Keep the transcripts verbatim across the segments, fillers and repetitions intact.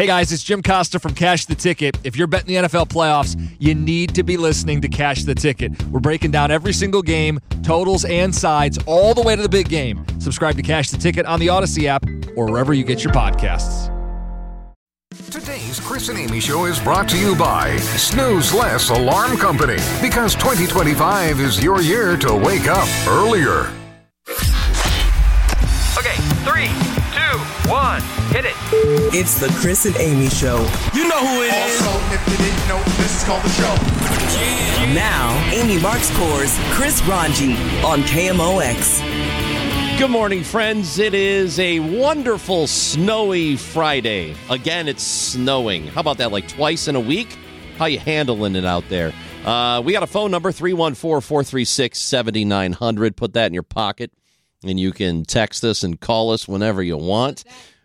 Hey guys, it's Jim Costa from Cash the Ticket. If you're betting the N F L playoffs, you need to be listening to Cash the Ticket. We're breaking down every single game, totals and sides, all the way to the big game. Subscribe to Cash the Ticket on the Odyssey app or wherever you get your podcasts. Today's Chris and Amy Show is brought to you by Snooze Less Alarm Company, because twenty twenty-five is your year to wake up earlier. Okay, three, two, one, hit it. It's the Chris and Amy Show. You know who it is. Also, if you didn't know, this is called the show. Yeah. Now, Amy Marks-Core's Chris Ranji on K M O X. Good morning, friends. It is a wonderful snowy Friday. Again, it's snowing. How about that, like twice in a week? How you handling it out there? Uh, we got a phone number, three one four, four three six, seven nine zero zero. Put that in your pocket, and you can text us and call us whenever you want.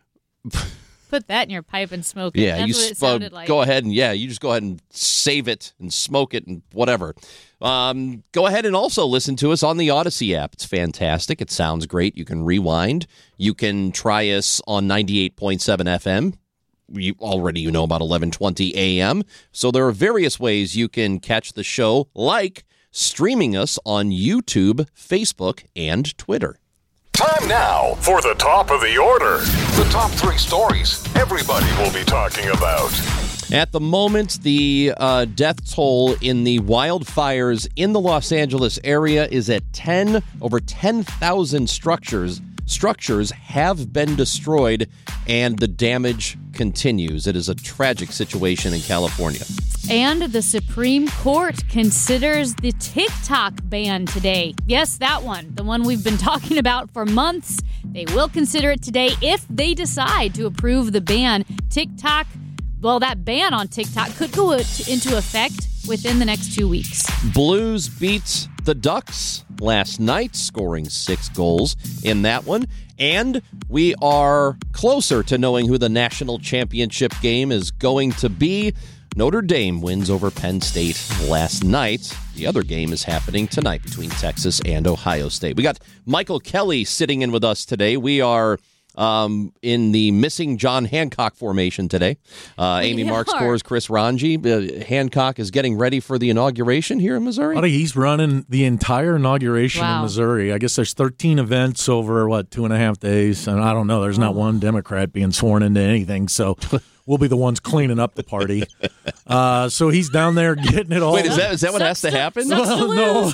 Put that in your pipe and smoke it. Yeah, That's you what it sp- sounded like. Go ahead and, yeah, you just go ahead and save it and smoke it and whatever. Um, go ahead and also listen to us on the Odyssey app. It's fantastic. It sounds great. You can rewind. You can try us on ninety-eight point seven F M. You already you know about eleven twenty A M. So there are various ways you can catch the show, like streaming us on YouTube, Facebook, and Twitter. Time now for the top of the order. The top three stories everybody will be talking about. At the moment, the uh, death toll in the wildfires in the Los Angeles area is at ten. Over ten thousand structures structures have been destroyed, and the damage continues. It is a tragic situation in California. And the Supreme Court considers the TikTok ban today. Yes, that one. The one we've been talking about for months. They will consider it today if they decide to approve the ban. TikTok, well, that ban on TikTok could go into effect within the next two weeks. Blues beat the Ducks last night, scoring six goals in that one. And we are closer to knowing who the national championship game is going to be. Notre Dame wins over Penn State last night. The other game is happening tonight between Texas and Ohio State. We got Michael Kelly sitting in with us today. We are um, in the missing John Hancock formation today. Uh, Amy Marks-Core's Chris Ranji. Uh, Hancock is getting ready for the inauguration here in Missouri. Buddy, he's running the entire inauguration Wow. in Missouri. I guess there's thirteen events over, what, two and a half days? And I don't know. There's not one Democrat being sworn into anything, so we'll be the ones cleaning up the party. Uh, so he's down there getting it all. Wait, is that is that what has to happen? Well, no.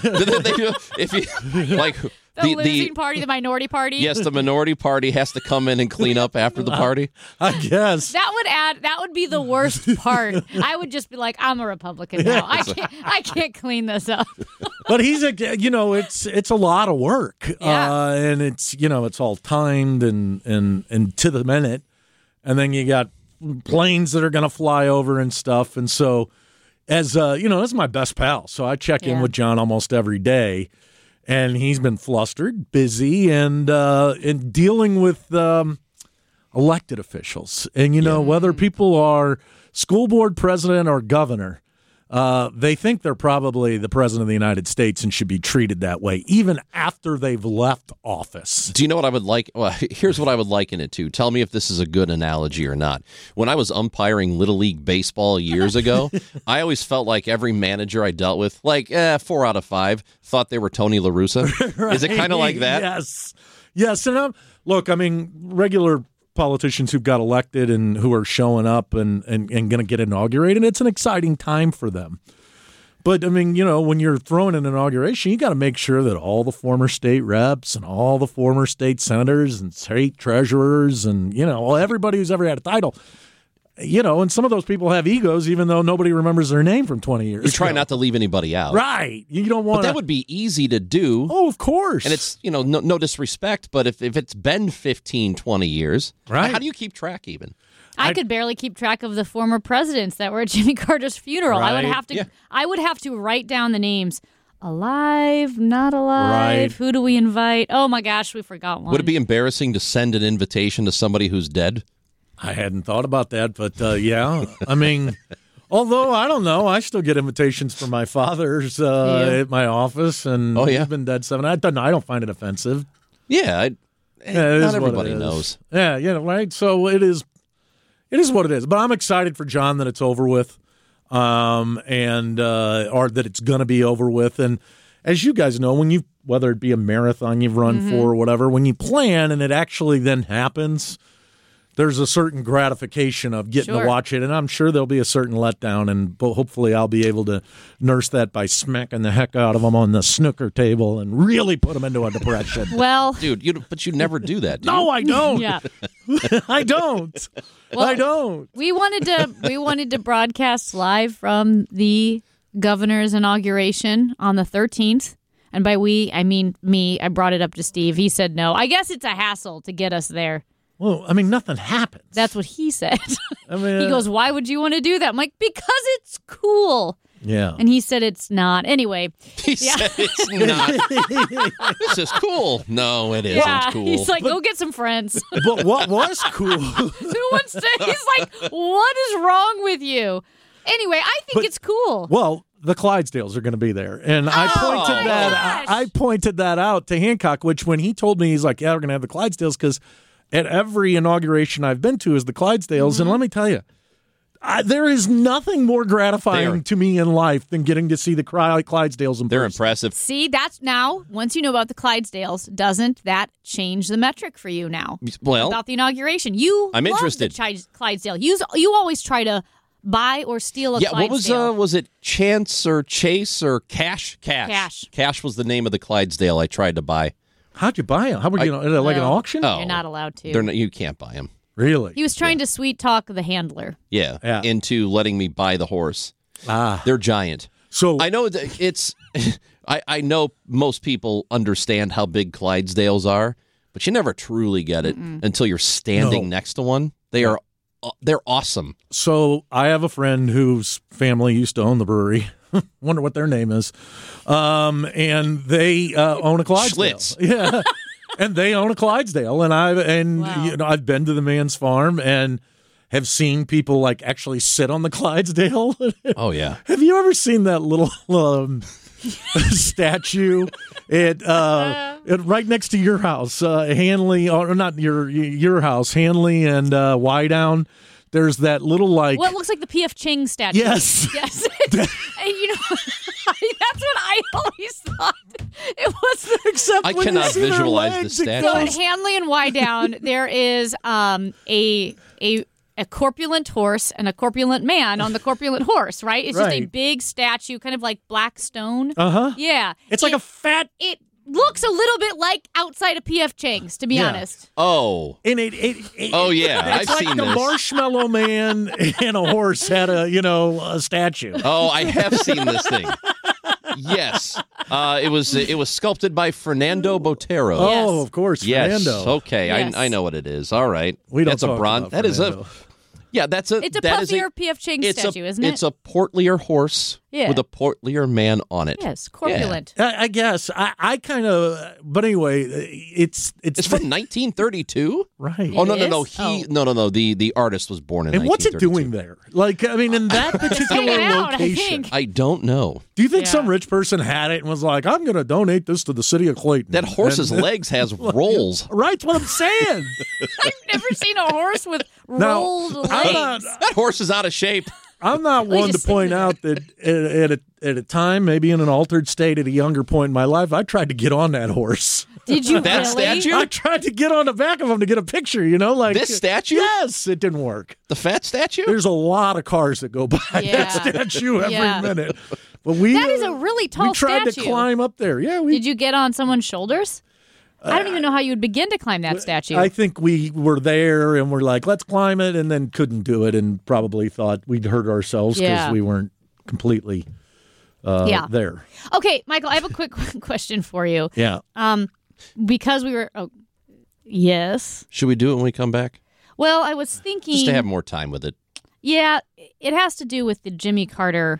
If you, like, The, the, losing the party, the minority party. yes, the minority party has to come in and clean up after the party. I guess. That would add. That would be the worst part. I would just be like, I'm a Republican now. I can't. I can't clean this up. But he's a, you know, it's it's a lot of work, Yeah. uh, and it's you know it's all timed and and and to the minute, and then you got planes that are going to fly over and stuff, and so as uh, you know, this is my best pal, so I check Yeah. in with John almost every day, and he's been flustered, busy, and uh, and dealing with um, elected officials, and you know whether people are school board president or governor. Uh, they think they're probably the president of the United States and should be treated that way, even after they've left office. Do you know what I would like? Well, here's what I would liken it to. Tell me if this is a good analogy or not. When I was umpiring Little League Baseball years ago, I always felt like every manager I dealt with, like eh, four out of five, thought they were Tony La Russa. Right? Is it kind of like that? Yes. Yes. And I'm, look, I mean, regular politicians who've got elected and who are showing up and, and, and going to get inaugurated, it's an exciting time for them. But, I mean, you know, when you're throwing an inauguration, you got to make sure that all the former state reps and all the former state senators and state treasurers and, you know, everybody who's ever had a title, you know, and some of those people have egos, even though nobody remembers their name from twenty years You try ago. not to leave anybody out. Right. You don't want But that would be easy to do. Oh, of course. And it's, you know, no, no disrespect, but if, if it's been fifteen, twenty years, Right. how do you keep track even? I, I- could barely keep track of the former presidents that were at Jimmy Carter's funeral. I would Right. have to. Yeah. I would have to write down the names. Alive, not alive. Right. Who do we invite? Oh my gosh, we forgot one. Would it be embarrassing to send an invitation to somebody who's dead? I hadn't thought about that, but uh, yeah. I mean, although I don't know, I still get invitations from my father's uh, Yeah. at my office, and Oh, yeah? he's been dead seven. I don't, I don't find it offensive. Yeah, I, Yeah, it is not what everybody it is. knows. Yeah, yeah, right. So it is. It is what it is. But I'm excited for John that it's over with, um, and uh, or that it's going to be over with. And as you guys know, when you whether it be a marathon you've run mm-hmm. for or whatever, when you plan and it actually then happens, there's a certain gratification of getting sure. to watch it, and I'm sure there'll be a certain letdown, and hopefully I'll be able to nurse that by smacking the heck out of them on the snooker table and really put them into a depression. Well, dude, you but you never do that. Do no, you? I don't. Yeah, I don't. Well, I don't. We wanted to we wanted to broadcast live from the governor's inauguration on the thirteenth. And by we, I mean me. I brought it up to Steve. He said no. I guess it's a hassle to get us there. Well, I mean, nothing happens. That's what he said. I mean, he goes, why would you want to do that? I'm like, because it's cool. Yeah. And he said it's not. Anyway. He yeah. said it's not. This is cool. No, it isn't yeah, cool. He's like, but, go get some friends. But what was cool? Who wants to? He's like, what is wrong with you? Anyway, I think but, it's cool. Well, the Clydesdales are going to be there. And I oh, pointed that I, I pointed that out to Hancock, which when he told me, he's like, yeah, we're going to have the Clydesdales because at every inauguration I've been to is the Clydesdales. Mm-hmm. And let me tell you, I, there is nothing more gratifying to me in life than getting to see the Clydesdales in They're person. impressive. See, that's now, once you know about the Clydesdales, doesn't that change the metric for you now? Well, about the inauguration. You I'm love interested. the Clydesdale. You, you always try to buy or steal a yeah, Clydesdale. what was uh, was it Chance or Chase or Cash? Cash. Cash. Cash was the name of the Clydesdale I tried to buy. How'd you buy them? How were you, I, like an well, auction? Oh, you're not allowed to. They're not, you can't buy them. Really? He was trying yeah. to sweet talk the handler. Yeah, yeah, into letting me buy the horse. Ah. They're giant. So I know that it's I, I know most people understand how big Clydesdales are, but you never truly get it Mm-mm. until you're standing no. next to one. They are they're awesome. So I have a friend whose family used to own the brewery. Wonder what their name is. Um, and they uh, own a Clydesdale. Schlitz. Yeah. And they own a Clydesdale, and I've and wow. you know I've been to the man's farm and have seen people like actually sit on the Clydesdale. Oh yeah. Have you ever seen that little um, statue? It, uh, it right next to your house, uh, Hanley, or not your your house, Hanley and uh, Wydown. There's that little like what looks like the P F Chang statue. Yes, yes. And, you know, that's what I always thought it was. Except I when cannot you see visualize legs, the it statue. So at goes- Hanley and Wydown, there is um, a a a corpulent horse and a corpulent man on the corpulent horse. Right? It's just a Right. big statue, kind of like black stone. Uh huh. Yeah, It's like It- a fat. It looks a little bit like outside of P F Chang's, to be Yeah. honest. Oh. And it, it, it, Oh, yeah, it's I've like seen the this. Marshmallow Man and a horse had a you know a statue. Oh, I have seen this thing. Yes. Uh, it was it was sculpted by Fernando Botero. Oh, Yes. of course, Yes. Fernando. Okay. Yes. I I know what it is. All right. We don't That's a talk bronze. about That is a. Fernando. Yeah, that's a. It's a that is puffier P F Chang it's statue, a, isn't it? It's a portlier horse Yeah. with a portlier man on it. yes, corpulent. I, I guess I, I kind of, but anyway, it's it's, It's from nineteen thirty-two. right. Oh no It no no is? he Oh. no no no the the artist was born in And what's it nineteen thirty-two. doing there? Like, I mean, in that particular Hanging out, I location, think. I don't know. do you think Yeah. some rich person had it and was like, "I'm going to donate this to the city of Clayton"? That horse's And- legs has rolls. Right, that's what I'm saying. I've never seen a horse with Now, rolled legs. I'm not, That horse is out of shape. I'm not Well, one to just- point out that at, at, a, at a time, maybe in an altered state at a younger point in my life, I tried to get on that horse. Did you That really? statue? I tried to get on the back of him to get a picture, you know, like This statue? Yes, it didn't work. The fat statue? There's a lot of cars that go by Yeah. that statue every Yeah. minute. But we That is uh, a really tall we tried statue. to climb up there. Yeah, we Did you get on someone's shoulders? I don't even know how you would begin to climb that statue. I think we were there and we're like, let's climb it, and then couldn't do it, and probably thought we'd hurt ourselves because Yeah. we weren't completely uh, Yeah. there. Okay, Michael, I have a quick question for you. Yeah. Um, because we were, oh, yes. Should we do it when we come back? Well, I was thinking, Just to have more time with it. yeah, it has to do with the Jimmy Carter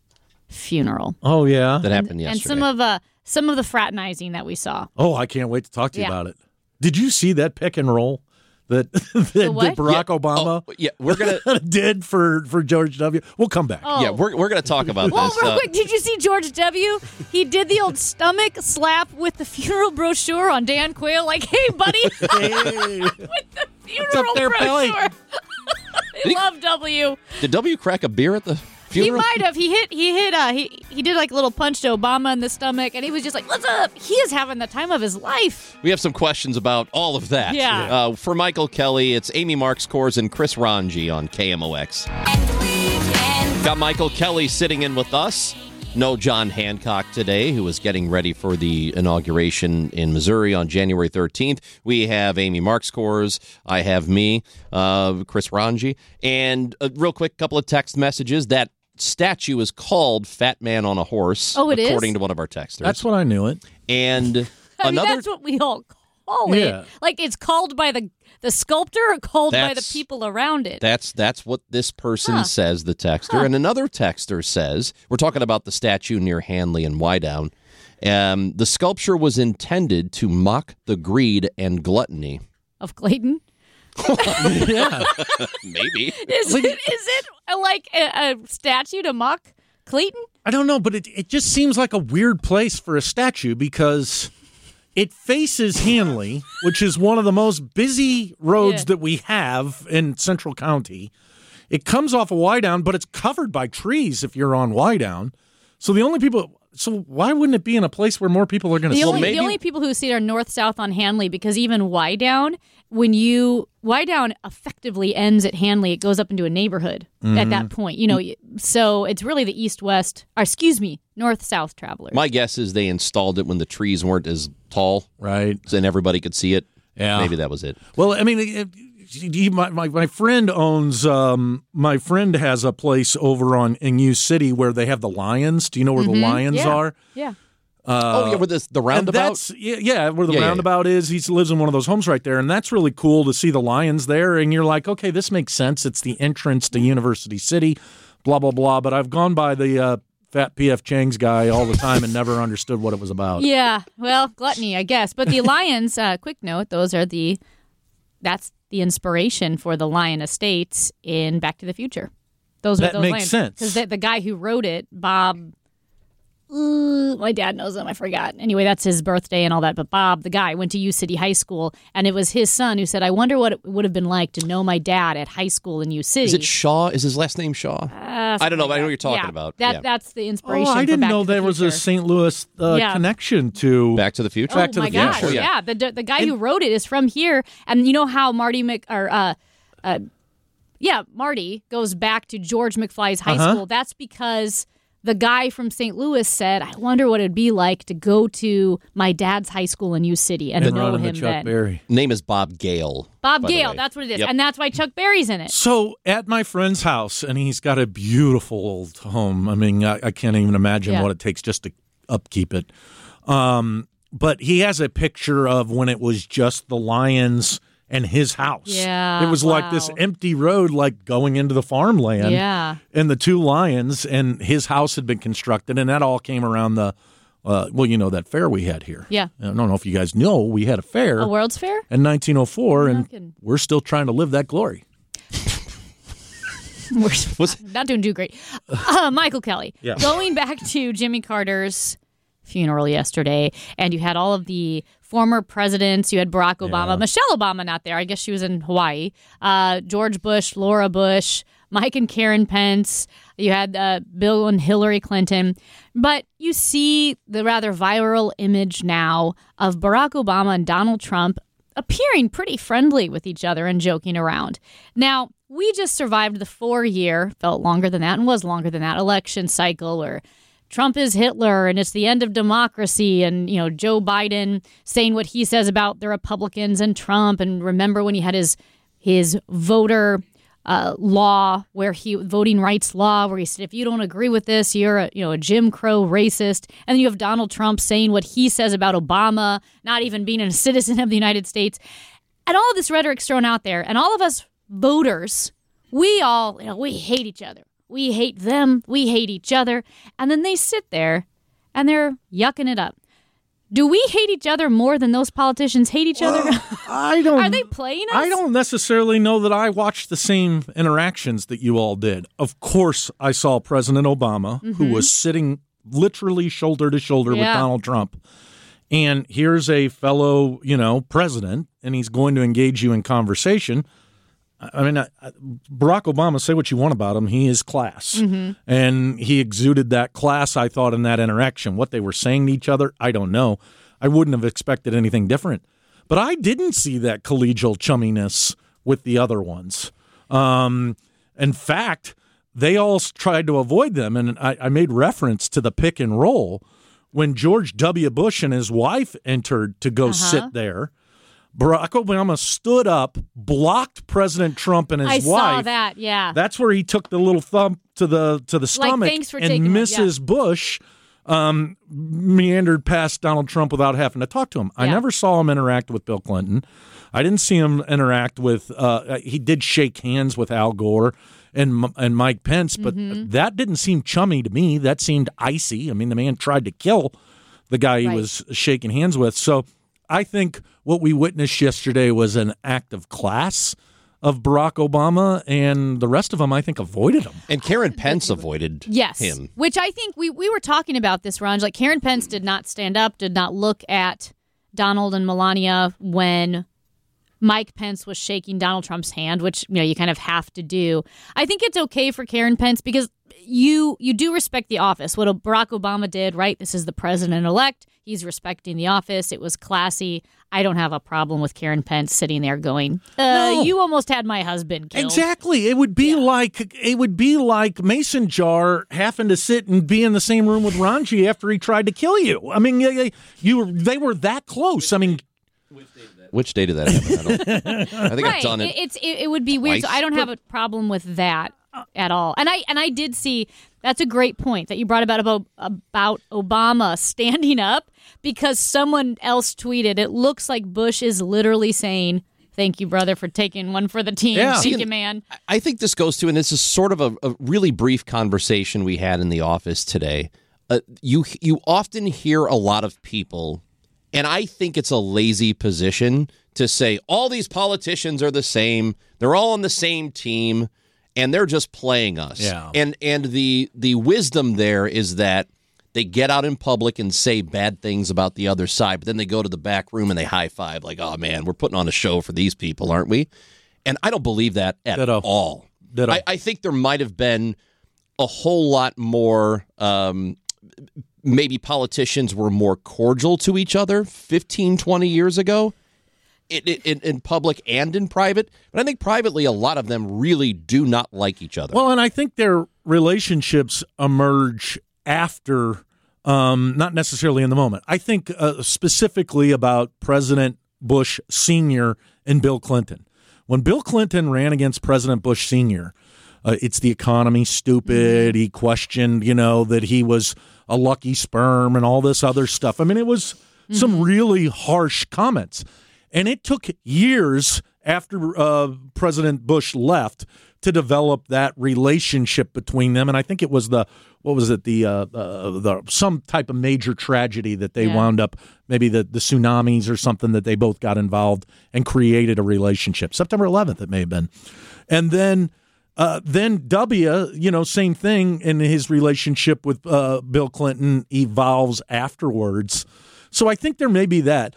funeral Oh yeah. That happened and yesterday. some of uh some of the fraternizing that we saw. Oh, I can't wait to talk to you Yeah. about it. Did you see that pick and roll that that, that what? Barack Yeah. Obama Oh, yeah, we're gonna did for for George W? We'll come back. Oh. yeah we're we're gonna talk about Well, this. real Uh, quick, did you see George W? He did the old stomach slap with the funeral brochure on Dan Quayle, like, "Hey, buddy," Hey. with the funeral there, Billy? brochure. I love W. Did W crack a beer at the funeral? He might have. He hit. He hit. Uh, he he did like a little punch to Obama in the stomach, and he was just like, "What's up?" He is having the time of his life. We have some questions about all of that. Yeah. Uh, for Michael Kelly, it's Amy Marks Kors and Chris Ranji on K M O X. Got Michael Kelly sitting in with us. No John Hancock today, who is getting ready for the inauguration in Missouri on January thirteenth. We have Amy Marks Kors. I have me, uh, Chris Ranji. And a real quick couple of text messages. That statue is called Fat Man on a Horse. Oh, it is? According to one of our texters. That's what I knew it. And I mean, another. that's what we all call Yeah. it. Like it's called by the the sculptor or called by the That's- people around it. That's that's what this person Huh. says, the texter. Huh. And another texter says, we're talking about the statue near Hanley and Wydown. Um, the sculpture was intended to mock the greed and gluttony. Of Clayton. Yeah. Maybe. Is it, is it like a, a statue to mock Clayton? I don't know, but it, it just seems like a weird place for a statue because it faces Hanley, which is one of the most busy roads Yeah. that we have in Central County. It comes off of Wydown, but it's covered by trees if you're on Wydown. So the only people, so why wouldn't it be in a place where more people are going to The see only, it? maybe- the only people who see it are north-south on Hanley because even Wydown, when you Wydown effectively ends at Hanley, it goes up into a neighborhood at that point. You know, so it's really the east-west, or excuse me, north-south travelers. My guess is they installed it when the trees weren't as tall Right. and everybody could see it. Yeah. Maybe that was it. Well, I mean, it, he, my, my my friend owns. Um, my friend has a place over on in U City where they have the lions. Do you know where the lions yeah. are? Yeah. oh, yeah, with this, the And roundabout? that's yeah, yeah, where the Yeah, yeah, yeah. roundabout is. He lives in one of those homes right there, and that's really cool to see the lions there. And you're like, okay, this makes sense. It's the entrance to University City, blah blah blah. But I've gone by the uh, Fat P F Chang's guy all the time and never understood what it was about. Yeah, well, gluttony, I guess. But the lions, uh, quick note, those are the, that's the inspiration for the lion estates in Back to the Future. Those That are those makes lions. sense. Because the, the guy who wrote it, Bob, uh, my dad knows him, I forgot. Anyway, that's his birthday and all that. But Bob, the guy, went to U City High School, and it was his son who said, I wonder what it would have been like to know my dad at high school in U City. Is it Shaw? Is his last name Shaw? Uh, I don't know, but I know what you're talking yeah, about. That, Yeah. That's the Oh, inspiration I for didn't Back know to the there was a Future. Saint Louis uh, Yeah. connection to Back to the Future? Back oh to my the gosh! Future. Yeah, the the guy who wrote it is from here, and you know how Marty Mc or uh, uh, yeah, Marty goes back to George McFly's high Uh-huh. school. That's because the guy from Saint Louis said, "I wonder what it'd be like to go to my dad's high school in U City and and know run him into Chuck then." Berry. Name is Bob Gale. Bob by the Gale, way. that's what it is, Yep. and that's why Chuck Berry's in it. So at my friend's house, and he's got a beautiful old home. I mean, I, I can't even imagine Yeah. what it takes just to upkeep it. Um, but he has a picture of when it was just the lions and his house. Yeah, it was like this wow. empty road, like going into the farmland. Yeah. and the two lions, and his house had been constructed, and that all came around the. Uh, well, you know that fair we had here. Yeah. I don't know if you guys know we had a fair A World's Fair. in nineteen oh four, and kidding. we're still trying to live that glory. We're not doing too great. Uh, Michael Kelly. Yeah. Going back to Jimmy Carter's funeral yesterday, and you had all of the former presidents. You had Barack Obama, Michelle Obama not there. I guess she was in Hawaii. Uh, George Bush, Laura Bush, Mike and Karen Pence. You had uh, Bill and Hillary Clinton. But you see the rather viral image now of Barack Obama and Donald Trump appearing pretty friendly with each other and joking around. Now, we just survived the four-year, felt longer than that and was longer than that, election cycle where Trump is Hitler and it's the end of democracy, and, you know, Joe Biden saying what he says about the Republicans and Trump. And remember when he had his his voter uh, law, where he voting rights law, where he said, if you don't agree with this, you're a, you know, a Jim Crow racist. And then you have Donald Trump saying what he says about Obama, not even being a citizen of the United States. And all of this rhetoric's thrown out there. And all of us voters, we all, you know, we hate each other. We hate them. We hate each other. And then they sit there and they're yucking it up. Do we hate each other more than those politicians hate each other? I don't. Are they playing us? I don't necessarily know that I watched the same interactions that you all did. Of course, I saw President Obama, who was sitting literally shoulder to shoulder with Yeah. Donald Trump. And here's a fellow, you know, president, and he's going to engage you in conversation. I mean, I, I, Barack Obama, say what you want about him, he is class. Mm-hmm. And he exuded that class, I thought, in that interaction. What they were saying to each other, I don't know. I wouldn't have expected anything different. But I didn't see that collegial chumminess with the other ones. Um, in fact, they all tried to avoid them, and I, I made reference to the pick and roll when George W. Bush and his wife entered to go Uh-huh. sit there. Barack Obama stood up, blocked President Trump and his I wife. saw that, yeah. That's where he took the little thump to the to the stomach. thanks for and taking it, Missus yeah. Bush um, meandered past Donald Trump without having to talk to him. I Yeah. never saw him interact with Bill Clinton. I didn't see him interact with. Uh, he did shake hands with Al Gore and and Mike Pence, but Mm-hmm. that didn't seem chummy to me. That seemed icy. I mean, the man tried to kill the guy he Right. was shaking hands with. So I think what we witnessed yesterday was an act of class of Barack Obama, and the rest of them, I think, avoided him. And Karen Pence avoided Yes. him. Which I think we, we were talking about this, Ron. Like Karen Pence did not stand up, did not look at Donald and Melania when Mike Pence was shaking Donald Trump's hand, which, you know, you kind of have to do. I think it's okay for Karen Pence because you you do respect the office. What Barack Obama did, right? This is the president-elect. He's respecting the office. It was classy. I don't have a problem with Karen Pence sitting there going, uh, No. you almost had my husband killed. Exactly. It would be like it would be like Mason Jar having to sit and be in the same room with Ranji after he tried to kill you. I mean, you, you were they were that close. I mean, Which day did that happen? I, don't, I think right. I've done it. It's it, it would be weird. So twice. I don't have a problem with that at all. And I and I did see that's a great point that you brought about about, about Obama standing up because someone else tweeted. It looks like Bush is literally saying, "Thank you, brother, for taking one for the team." Yeah. Thank you, man. I think this goes to, and this is sort of a, a really brief conversation we had in the office today. Uh, you you often hear a lot of people, and I think it's a lazy position to say all these politicians are the same. They're all on the same team, and they're just playing us. Yeah. And and the the wisdom there is that they get out in public and say bad things about the other side, but then they go to the back room and they high five like, oh, man, we're putting on a show for these people, aren't we? And I don't believe that at Ditto. all. Ditto. I, I think there might have been a whole lot more, um, maybe politicians were more cordial to each other fifteen, twenty years ago in, in, in public and in private. But I think privately, a lot of them really do not like each other. well, and I think their relationships emerge after, um, not necessarily in the moment. I think uh, specifically about President Bush Senior and Bill Clinton. When Bill Clinton ran against President Bush Senior, uh, it's the economy, stupid. He questioned, you know, that he was a lucky sperm and all this other stuff. I mean, it was some really harsh comments. And it took years after uh, President Bush left to develop that relationship between them. And I think it was the, what was it, the uh, uh, the some type of major tragedy that they Yeah. wound up, maybe the, the tsunamis or something that they both got involved and created a relationship. September eleventh, it may have been. And then uh, then W, you know, same thing, in his relationship with uh, Bill Clinton evolves afterwards. So I think there may be that.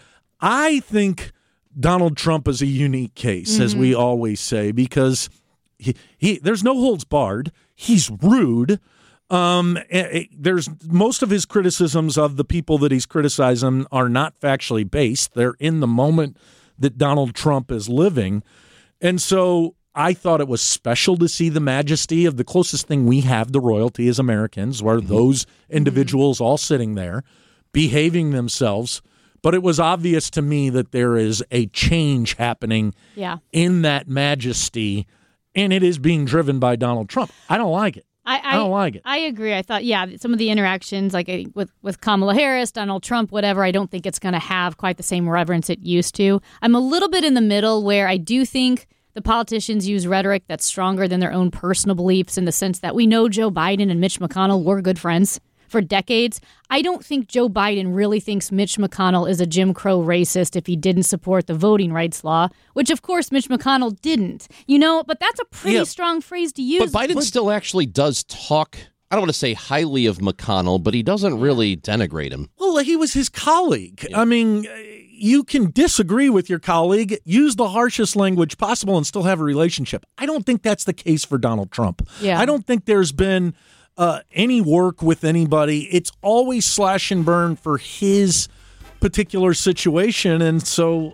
I think Donald Trump is a unique case, as we always say, because he, he there's no holds barred. He's rude. Um, eh, eh, there's most of his criticisms of the people that he's criticizing are not factually based. They're in the moment that Donald Trump is living. And so I thought it was special to see the majesty of the closest thing we have to royalty as Americans, where those individuals all sitting there behaving themselves. But it was obvious to me that there is a change happening Yeah. in that majesty, and it is being driven by Donald Trump. I don't like it. I, I, I don't like it. I agree. I thought, yeah, some of the interactions, like I- with, with Kamala Harris, Donald Trump, whatever, I don't think it's going to have quite the same reverence it used to. I'm a little bit in the middle where I do think the politicians use rhetoric that's stronger than their own personal beliefs in the sense that we know Joe Biden and Mitch McConnell were good friends for decades. I don't think Joe Biden really thinks Mitch McConnell is a Jim Crow racist if he didn't support the voting rights law, which of course Mitch McConnell didn't. You know, but that's a pretty Yeah. strong phrase to use. But Biden still actually does talk, I don't want to say highly of McConnell, but he doesn't really denigrate him. Well, he was his colleague. I mean, you can disagree with your colleague, use the harshest language possible, and still have a relationship. I don't think that's the case for Donald Trump. Yeah. I don't think there's been uh, any work with anybody. It's always slash and burn for his particular situation, and so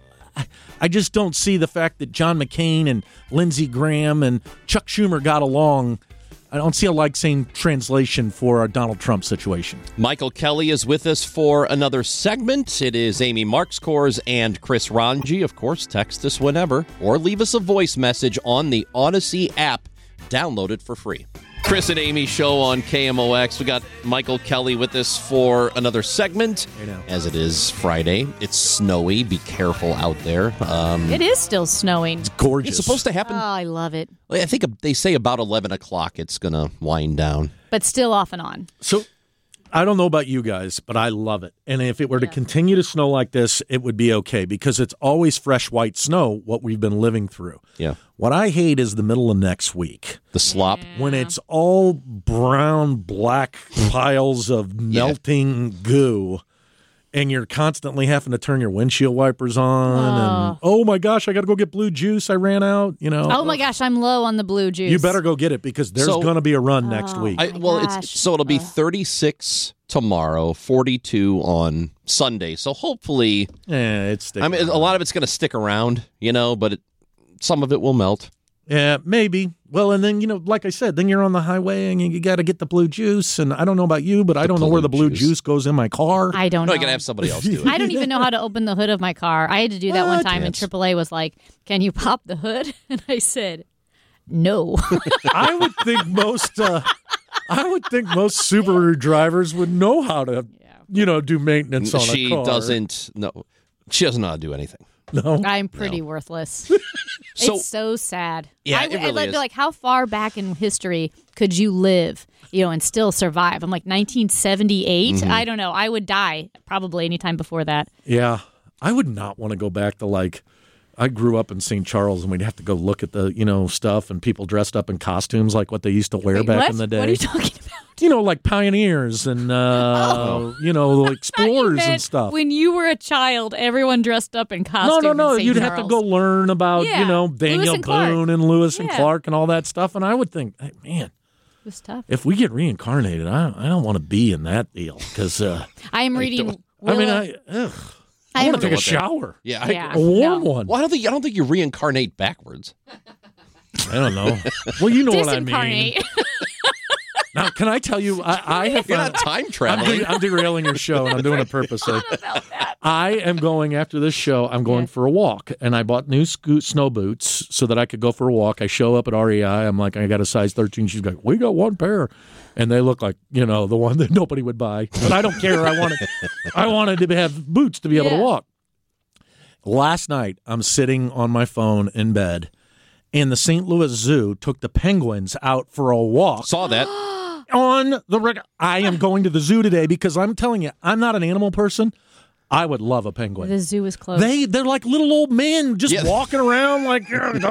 I just don't see the fact that John McCain and Lindsey Graham and Chuck Schumer got along. I don't see a like same translation for a Donald Trump situation. Michael Kelly is with us for another segment. It is Amy Marxkors and Chris Ranji. Of course, text us whenever or leave us a voice message on the Odyssey app. Download it for free. Chris and Amy show on K M O X. We got Michael Kelly with us for another segment. I know. As it is Friday. It's snowy. Be careful out there. Um, It is still snowing. Gorgeous. it's supposed to happen. Oh, I love it. I think they say about eleven o'clock it's going to wind down. But still off and on. So I don't know about you guys, but I love it. And if it were to continue to snow like this, it would be okay because it's always fresh white snow, what we've been living through. Yeah. What I hate is the middle of next week The slop. when it's all brown, black piles of melting goo. And you're constantly having to turn your windshield wipers on. Oh. And, oh, my gosh, I got to go get blue juice. I ran out, you know. Oh my gosh, I'm low on the blue juice. You better go get it because there's So- going to be a run next week. I, well, gosh. it's so it'll be thirty-six tomorrow, forty-two on Sunday. So hopefully, yeah, it's I mean, a lot of it's going to stick around, you know, but it, some of it will melt. Yeah, maybe. Well, and then, you know, like I said, then you're on the highway and you, you got to get the blue juice. And I don't know about you, but I don't know where the blue juice. juice goes in my car. I don't No, know. you can have somebody else do it. I don't even know how to open the hood of my car. I had to do that one What? time, and triple A was like, "Can you pop the hood?" And I said, "No." I would think most, uh, I would think most Subaru drivers would know how to, you know, do maintenance on She a car. doesn't. No, she doesn't know how to do anything. No. I'm pretty worthless. So- it's so sad. Yeah, I, it would- really I'd like, is. be like, how far back in history could you live, you know, and still survive? I'm like nineteen seventy-eight. Mm-hmm. I don't know. I would die probably anytime before that. Yeah. I would not want to go back to like, I grew up in Saint Charles and we'd have to go look at the, you know, stuff and people dressed up in costumes like what they used to wear Wait, back what? in the day. What are you talking about? You know, like pioneers and, uh, you know, I thought you explorers and meant stuff. When you were a child, everyone dressed up in No, costumes. no, no. in Saint You'd Charles. have to go learn about, Yeah. you know, Lewis Daniel and Clark. Boone and Lewis and Yeah. Clark and all that stuff. And I would think, hey, man, It was tough. if we get reincarnated, I, I don't want to be in that deal because, uh, I am reading. I mean, Willa- I, ugh, I I am want to take a what that- shower, Yeah, I, Yeah. a warm No. one. Well, I don't think I don't think you reincarnate backwards. I don't know. Well, you know what I mean. Disincarnate. Now, can I tell you, I, I have You're found, not time I'm, traveling. de- I'm derailing your show, and I'm doing it purposely. I am going after this show. I'm going Yes. for a walk, and I bought new sco- snow boots so that I could go for a walk. I show up at R E I. I'm like, I got a size thirteen. She's like, we got one pair, and they look like you know the one that nobody would buy. But I don't care. I wanted, I wanted to have boots to be able Yeah. to walk. Last night, I'm sitting on my phone in bed, and the Saint Louis Zoo took the penguins out for a walk Saw that. on the reg- I am going to the zoo today because I'm telling you, I'm not an animal person. I would love a penguin. The zoo is closed. They they're like little old men just Yeah. walking around like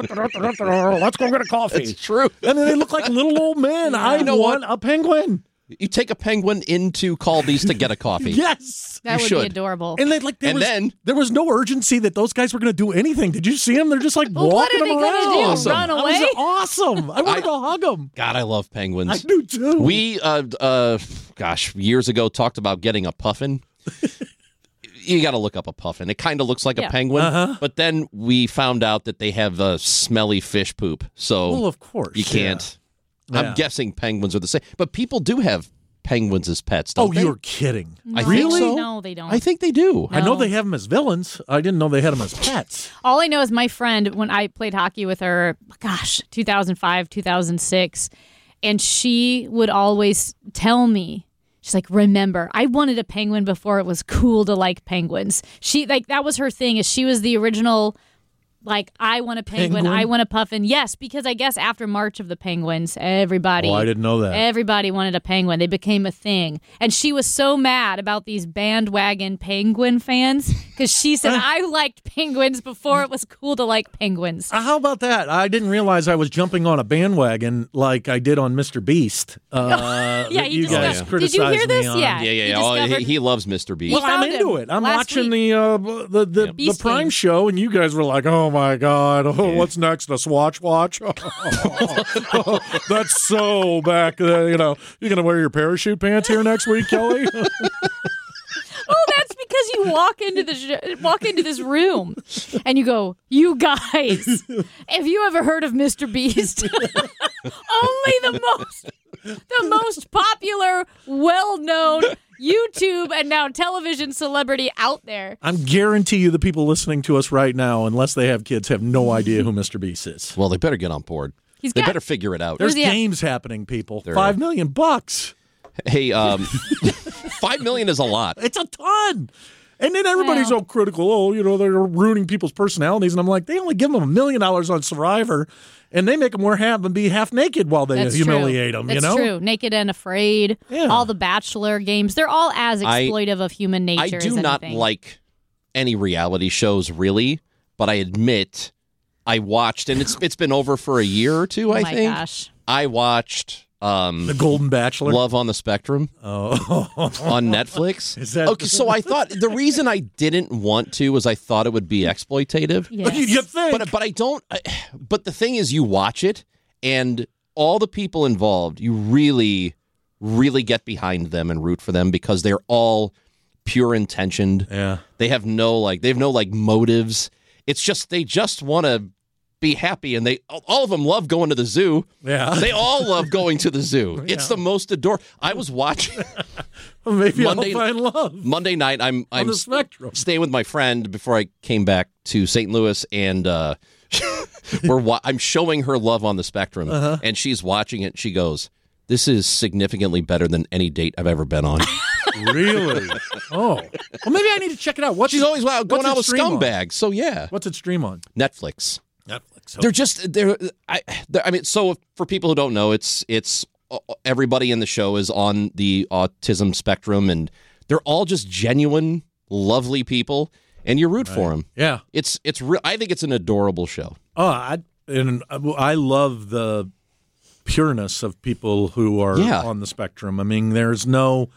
let's go get a coffee. It's true. And then they look like little old men. I know want a penguin. You take a penguin into Caldi's to get a coffee. Yes. that you would should. be adorable. And they like there And was then- there was no urgency that those guys were going to do anything. Did you see them? They're just like Well, what walking are they them gonna around. do? Awesome. Run That away? was awesome. I want I- to go hug them. God, I love penguins. I do too. We, uh, uh, gosh, years ago talked about getting a puffin. You got to look up a puffin. It kind of looks like Yeah. a penguin, Uh-huh. but then we found out that they have uh, smelly fish poop, so Well, of course. you can't. Yeah. I'm guessing penguins are the same, but people do have penguins as pets. Don't Oh, they? you're kidding. I No, think Really? so. No, they don't. I think they do. I know No. they have them as villains. I didn't know they had them as pets. All I know is my friend, when I played hockey with her, gosh, two thousand five, two thousand six, and she would always tell me, she's like, remember, I wanted a penguin before it was cool to like penguins. She, like, that was her thing, is she was the original like, I want a penguin, Penguin? I want a puffin. Yes, because I guess after March of the Penguins, everybody. Oh, I didn't know that. Everybody wanted a penguin. They became a thing. And she was so mad about these bandwagon penguin fans because she said, I liked penguins before it was cool to like penguins. Uh, How about that? I didn't realize I was jumping on a bandwagon like I did on Mister Beast. Uh, Yeah, that he you guys discovered- Did you hear criticized me this? on. Yeah. Yeah, yeah, He yeah. Oh, discovered- he, he loves Mister Beast. He Well, I'm found into him it. I'm last watching week. the uh, the the, the Beast Prime Game. show, and you guys were like, "Oh my god, oh, what's next? A Swatch watch? That's so back. Uh, you know, you're gonna wear your parachute pants here next week, Kelly." Oh, that's because you walk into the sh- walk into this room and you go, "You guys, have you ever heard of Mister Beast?" Only the most the most popular, well-known YouTube and now television celebrity out there. I'm guarantee you, the people listening to us right now, unless they have kids, have no idea who Mister Beast is. Well, they better get on board. He's they got- better figure it out. There's Where's he at? games happening, people. There Five are. million bucks. Hey, um, five million is a lot. It's a ton. And then everybody's so critical. Oh, you know, they're ruining people's personalities. And I'm like, they only give them a million dollars on Survivor, and they make them wear half and be half naked while they That's humiliate true. them. That's you know, true. Naked and Afraid, Yeah. all the Bachelor games, they're all as I- exploitive of human nature I as do not anything. like any reality shows, really, but I admit I watched, and it's it's been over for a year or two, Oh I my think. gosh. I watched um, the Golden Bachelor. Love on the Spectrum Oh, on Netflix. Is that- okay? So I thought the reason I didn't want to was I thought it would be exploitative. Yes. you think? But but I don't. I, but the thing is, you watch it, and all the people involved, you really, really get behind them and root for them because they're all pure intentioned. Yeah. They have no like they have no like motives. It's just they just want to be happy, and they all of them love going to the zoo. Yeah. They all love going to the zoo. It's Yeah. the most adorable. I was watching Well, maybe Monday- I'll find love Monday night. I'm on I'm the spectrum. staying with my friend before I came back to Saint Louis, and uh, we're wa- I'm showing her Love on the Spectrum, Uh-huh. and she's watching it. And she goes, "This is significantly better than any date I've ever been on." Really? Oh. Well, maybe I need to check it out. What's She's always wow, going what's it out with stream on? scumbags. So yeah, What's it stream on? Netflix. Netflix. They're just they're I they're, I mean, so for people who don't know, it's it's uh, everybody in the show is on the autism spectrum, and they're all just genuine, lovely people, and you root for them. Yeah. It's it's re- I think it's an adorable show. Oh, I and I love the pureness of people who are Yeah. on the spectrum. I mean, there's no.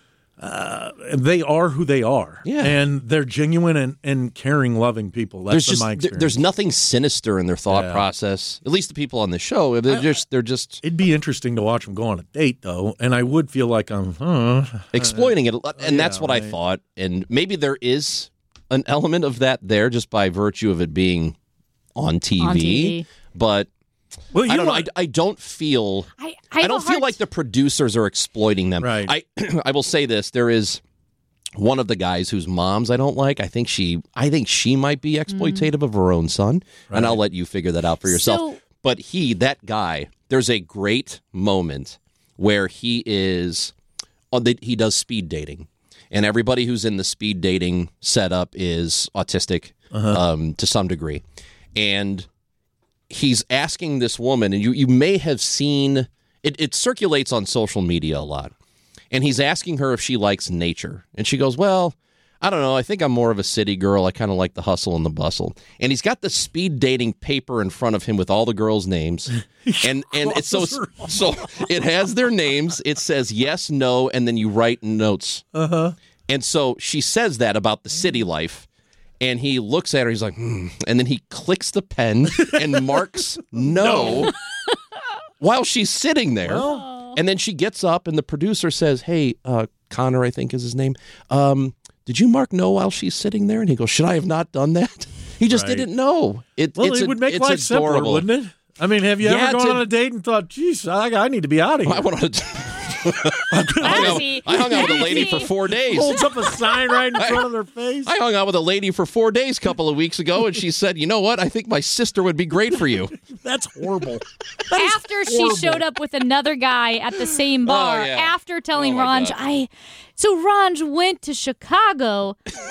Uh, they are who they are, Yeah. and they're genuine and, and caring, loving people. That's There's been just my there- experience. there's nothing sinister in their thought Yeah. process. At least the people on the show, they're just they're just It'd be interesting to watch them go on a date, though, and I would feel like I'm. Huh, exploiting it, a lot, and that's yeah, what I right. thought. And maybe there is an element of that there, just by virtue of it being on T V. On T V. But well, you I don't know. I, want- I don't feel. I, I, I, have don't a feel hard like the producers are exploiting them. Right. I I will say this: there is one of the guys whose moms I don't like. I think she I think she might be exploitative of her own son, and I'll let you figure that out for yourself. So- but he, that guy, there's a great moment where he is on the, he does speed dating, and everybody who's in the speed dating setup is autistic um, to some degree, and he's asking this woman, and you, you may have seen it, it circulates on social media a lot. And he's asking her if she likes nature. And she goes, well, I don't know. I think I'm more of a city girl. I kind of like the hustle and the bustle. And he's got the speed dating paper in front of him with all the girls' names. And and it's so so it has their names. It says yes, no, and then you write notes. Uh-huh. And so she says that about the city life. And he looks at her, he's like, hmm. And then he clicks the pen and marks no, while she's sitting there. And then she gets up, and the producer says, hey, uh, Connor, I think is his name, um, did you mark no while she's sitting there? And he goes, should I have not done that? He just Right. didn't know. It, well, it's it a- would make it's life simpler, adorable. wouldn't it? I mean, have you Yeah, ever gone to- on a date and thought, geez, I, I need to be out of here? I went on a I hung, out, Classy. I hung out with a lady for Classy. four days. Holds up a sign right in front of their face. I hung out with a lady for four days a couple of weeks ago, and she said, you know what? I think my sister would be great for you. That's horrible. That is After she horrible. showed up with another guy at the same bar, yeah. after telling Oh, my Ranj, God. I So Ranj went to Chicago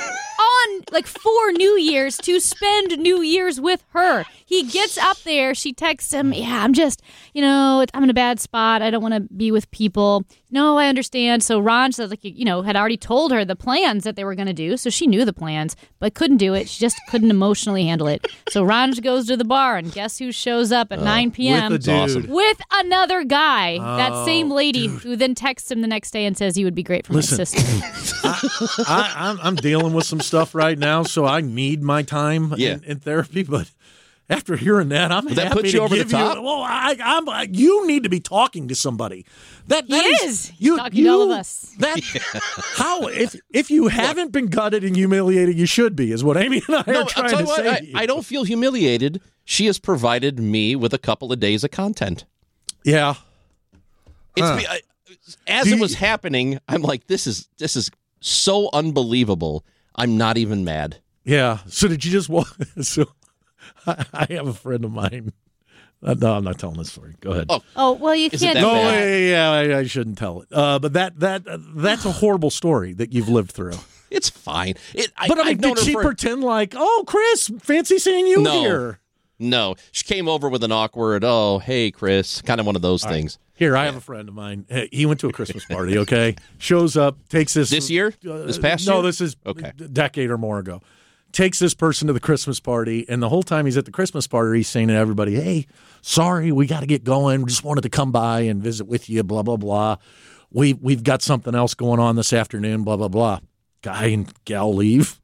on like for New Year's to spend New Year's with her. He gets up there. She texts him, yeah, I'm just, you know, I'm in a bad spot. I don't want to be with people. No, I understand. So Ranj said, like, you know, had already told her the plans that they were going to do. So she knew the plans, but couldn't do it. She just couldn't emotionally handle it. So Ranj goes to the bar, and guess who shows up at uh, nine p.m. With, the dude. with another guy. Oh, that same lady dude. who then texts him the next day and says, he would be great for Listen, my sister. I, I, I'm, I'm dealing with some stuff right now, so I need my time Yeah. in, in therapy, but after hearing that, I'm That happy puts to you over the give top? you. Well, I, I'm. I, you need to be talking to somebody. That, that He is, is. He's You, talking you, to all of us. That how if if you haven't been gutted and humiliated, you should be. Is what Amy and I No, are I'll trying tell to you what, say. I, to you. I don't feel humiliated. She has provided me with a couple of days of content. Yeah. It's Huh. be- I, as Do it you- was happening, I'm like, this is this is so unbelievable. I'm not even mad. Yeah. So did you just walk? So I, I have a friend of mine. Uh, no, I'm not telling this story. Go ahead. Oh, Oh, well, you Is it can't that do No, bad? that. yeah, yeah, I, I shouldn't tell it. Uh, but that that uh, that's a horrible story that you've lived through. it's fine. It, I, But I mean, I've known did her she for- pretend like, oh, Chris, fancy seeing you No. here? No, she came over with an awkward, oh, hey, Chris, kind of one of those things. Here, I have a friend of mine. Hey, he went to a Christmas party, okay? Shows up, takes this. This year? Uh, This past no, year? this is Okay. a decade or more ago. Takes this person to the Christmas party, and the whole time he's at the Christmas party, he's saying to everybody, hey, sorry, we got to get going. We just wanted to come by and visit with you, blah, blah, blah. We, we've got something else going on this afternoon, blah, blah, blah. Guy and gal leave.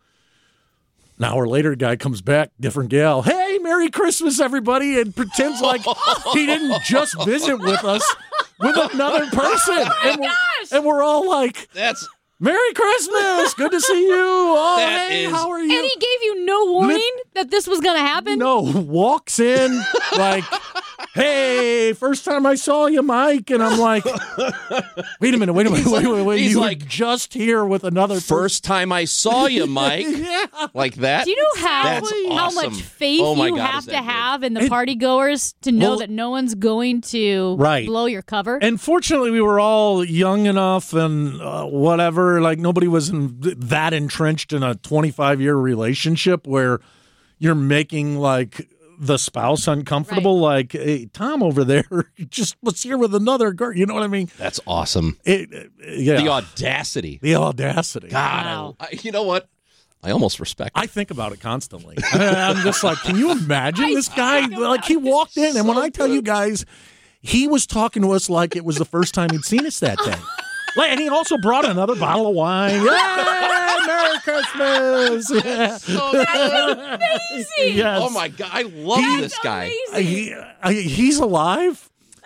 An hour later, guy comes back, different gal. Hey, Merry Christmas, everybody, and pretends like he didn't just visit with us, with another person. Oh my and, we're, gosh! and we're all like, That's Merry Christmas, good to see you. Oh, That hey, is- how are you? And he gave you no warning that this was going to happen? No, walks in like, hey, first time I saw you, Mike. And I'm like, wait a minute, wait a minute, wait, wait, wait. he's You were like, just here with another first time I saw you, Mike. person. Yeah. Like that. Do you know how, That's how awesome. much faith Oh my you God, have is that to good. have in the It- party goers to know Well- that no one's going to Right. blow your cover? And fortunately, we were all young enough and uh, whatever. Like nobody was in, that entrenched in a twenty-five year relationship where you're making like the spouse uncomfortable. Like, hey, Tom over there just was here with another girl. You know what I mean? That's awesome. It, it- yeah, The audacity. the audacity. God, Wow. I, you know what? I almost respect. I think about it constantly. I'm just like, can you imagine this guy? Like he walked in, and when I tell you guys, he was talking to us like it was the first time he'd seen us that day. Like, and he also brought another bottle of wine. Yeah, Merry Christmas! Yeah. amazing. Yes. Oh my God, I love this guy. Amazing. He, I, he's alive,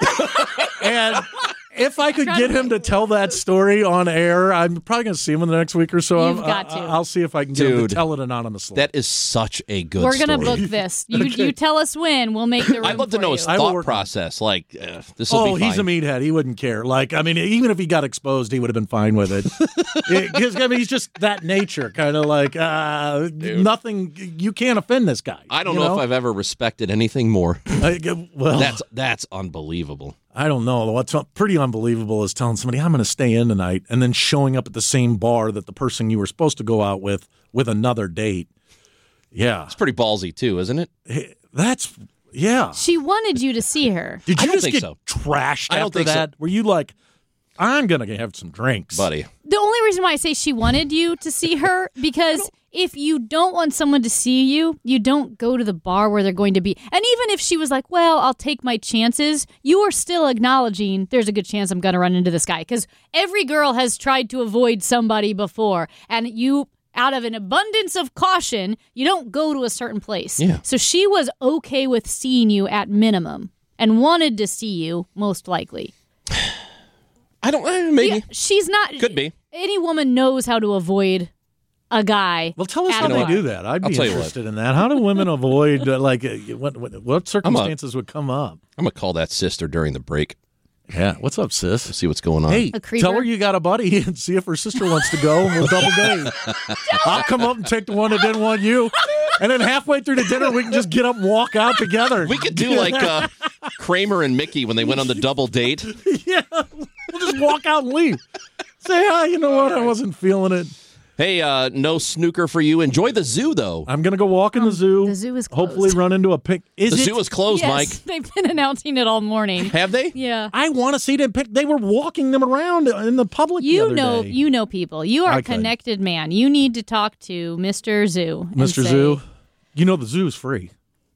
and if I could get him to tell that story on air, I'm probably going to see him in the next week or so. You've I'm- got to. I, I'll see if I can get him Dude, to tell it anonymously. That is such a good We're going to story. book this. You you tell us when. We'll make the room I'd love to for know you. his I will thought work on it. process. Like, uh, this will Oh, be fine. he's a meathead. He wouldn't care. Like, I mean, even if he got exposed, he would have been fine with it. It- 'cause, I mean, he's just that nature, kind of like uh, nothing. You can't offend this guy. I don't you know, if I've ever respected anything more. I, well, That's that's unbelievable. I don't know. What's pretty unbelievable is telling somebody I'm going to stay in tonight, and then showing up at the same bar that the person you were supposed to go out with with another date. Yeah, It's pretty ballsy too, isn't it? that's yeah. She wanted you to see her. Did I you don't just think get so. trashed I don't after think so. that? Were you like, I'm going to have some drinks, Buddy. The only reason why I say she wanted you to see her, because if you don't want someone to see you, you don't go to the bar where they're going to be. And even if she was like, well, I'll take my chances, you are still acknowledging there's a good chance I'm going to run into this guy. Because every girl has tried to avoid somebody before. And you, out of an abundance of caution, you don't go to a certain place. Yeah. So she was okay with seeing you at minimum and wanted to see you, most likely. I don't eh, maybe. Yeah, she's not. Could be. Any woman knows how to avoid a guy. Well, tell us at how a they bar. do that. I'd I'll be tell you what. interested in that. How do women avoid uh, like uh, what, what what circumstances would come up? I'm gonna call that sister during the break. Yeah, what's up, sis? See what's going on. Hey, A creeper? tell her you got a buddy and see if her sister wants to go, and we'll double date. I'll come up and take the one that didn't want you, and then halfway through the dinner, we can just get up and walk out together. We could do like uh, Kramer and Mickey when they went on the double date. yeah, we'll just walk out and leave. Say hi. You know what? I wasn't feeling it. Hey, uh, no snooker for you. Enjoy the zoo, though. I'm going to go walk in the zoo. The zoo is closed. Hopefully run into a pink. Is the it? zoo is closed, Yes, Mike. they've been announcing it all morning. Have they? Yeah. I want to see them pick. They were walking them around in the public the You other know, day. you know people. You are I a could. connected man. You need to talk to Mister Zoo. and Mister say- Zoo. You know the zoo's free.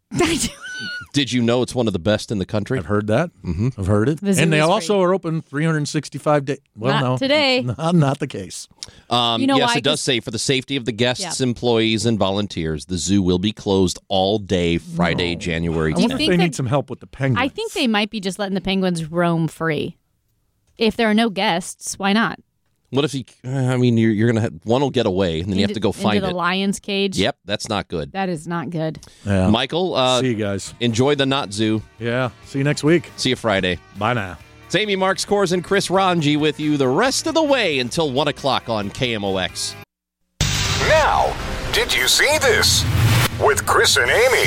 Did you know it's one of the best in the country? I've heard that. Mm-hmm. I've heard it. The zoo And they is also free. are open three hundred sixty-five days. Well, Not no. today. Not, not the case. Um, You know yes, why? it does 'Cause- say for the safety of the guests, Yeah. employees, and volunteers, the zoo will be closed all day Friday, January I you wonder tenth. if think they that- need some help with the penguins. I think they might be just letting the penguins roam free. If there are no guests, why not? What if you? I mean, you're, you're gonna have, one will get away, and then you have to go find into the it. lion's cage. Yep, that's not good. That is not good. Yeah. Michael, uh, See you guys. enjoy the not zoo. Yeah. See you next week. See you Friday. Bye now. It's Amy Marks Kors and Chris Ranji with you the rest of the way until one o'clock on K M O X. Now, did you see this? With Chris and Amy.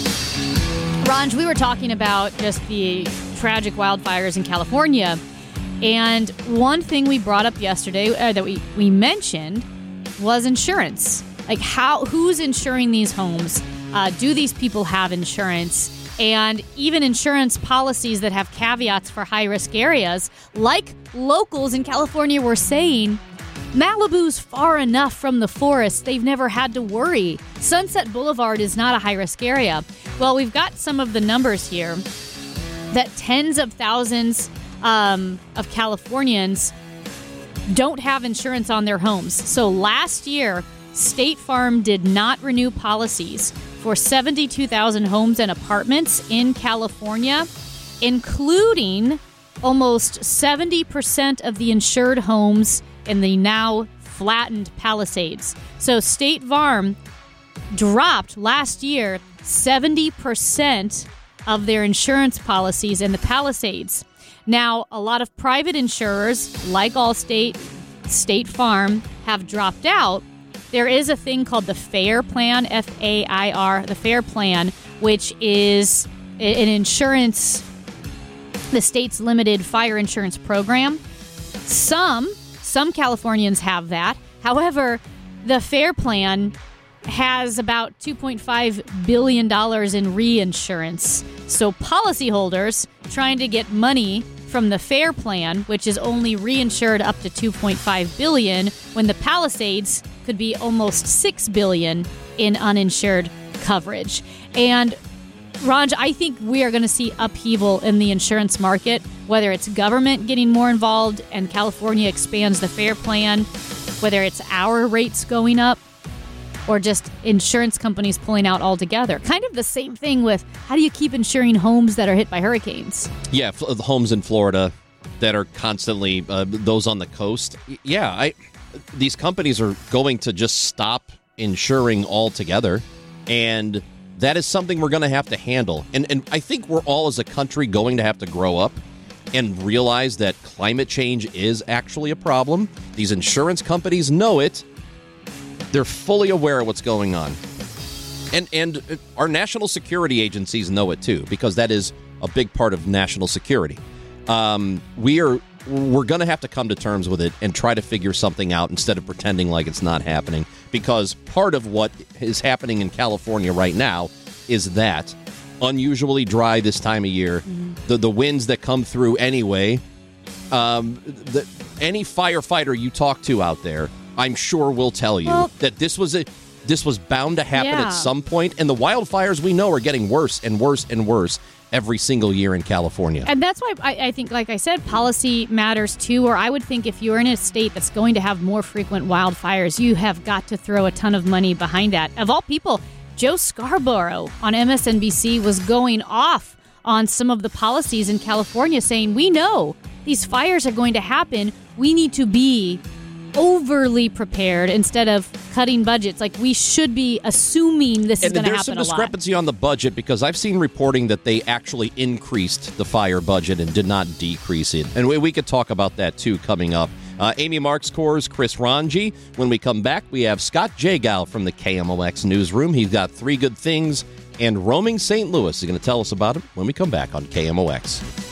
Ranj, we were talking about just the tragic wildfires in California. And one thing we brought up yesterday uh, that we, we mentioned was insurance. Like, how who's insuring these homes? Uh, do these people have insurance? And even insurance policies that have caveats for high-risk areas, like locals in California were saying, Malibu's far enough from the forest, they've never had to worry. Sunset Boulevard is not a high-risk area. Well, we've got some of the numbers here that tens of thousands um, of Californians don't have insurance on their homes. So last year, State Farm did not renew policies for seventy-two thousand homes and apartments in California, including almost seventy percent of the insured homes in the now flattened Palisades. So State Farm dropped last year seventy percent of their insurance policies in the Palisades. Now, a lot of private insurers, like Allstate, State Farm, have dropped out. There is a thing called the FAIR Plan, F A I R, the FAIR Plan, which is an insurance, the state's limited fire insurance program. Some, some Californians have that. However, the FAIR Plan has about two point five billion dollars in reinsurance. So policyholders trying to get money from the FAIR Plan, which is only reinsured up to two point five billion dollars, when the Palisades could be almost six billion dollars in uninsured coverage. And Raj, I think we are going to see upheaval in the insurance market, whether it's government getting more involved and California expands the FAIR Plan, whether it's our rates going up, or just insurance companies pulling out altogether. Kind of the same thing with how do you keep insuring homes that are hit by hurricanes? Yeah, f- the homes in Florida that are constantly uh, those on the coast. Y- Yeah, I these companies are going to just stop insuring altogether, and that is something we're going to have to handle. And and I think we're all as a country going to have to grow up and realize that climate change is actually a problem. These insurance companies know it. They're fully aware of what's going on. And and our national security agencies know it too, because that is a big part of national security. Um, we are we're going to have to come to terms with it and try to figure something out instead of pretending like it's not happening, because part of what is happening in California right now is that unusually dry this time of year. Mm-hmm. The the winds that come through anyway. Um, the, any firefighter you talk to out there, I'm sure will tell you well, that this was a this was bound to happen yeah. at some point, and the wildfires we know are getting worse and worse and worse every single year in California. And that's why I, I think, like I said, policy matters too. Or I would think if you're in a state that's going to have more frequent wildfires, you have got to throw a ton of money behind that. Of all people, Joe Scarborough on M S N B C was going off on some of the policies in California, saying, we know these fires are going to happen. We need to be overly prepared instead of cutting budgets. Like, we should be assuming this is going to happen a lot. And there's some discrepancy on the budget, because I've seen reporting that they actually increased the fire budget and did not decrease it. And we, we could talk about that too coming up. Uh, Amy Marks Kors, Chris Ranji. When we come back, we have Scott Jagow from the K M O X newsroom. He's got three good things, and roaming Saint Louis is going to tell us about it when we come back on K M O X.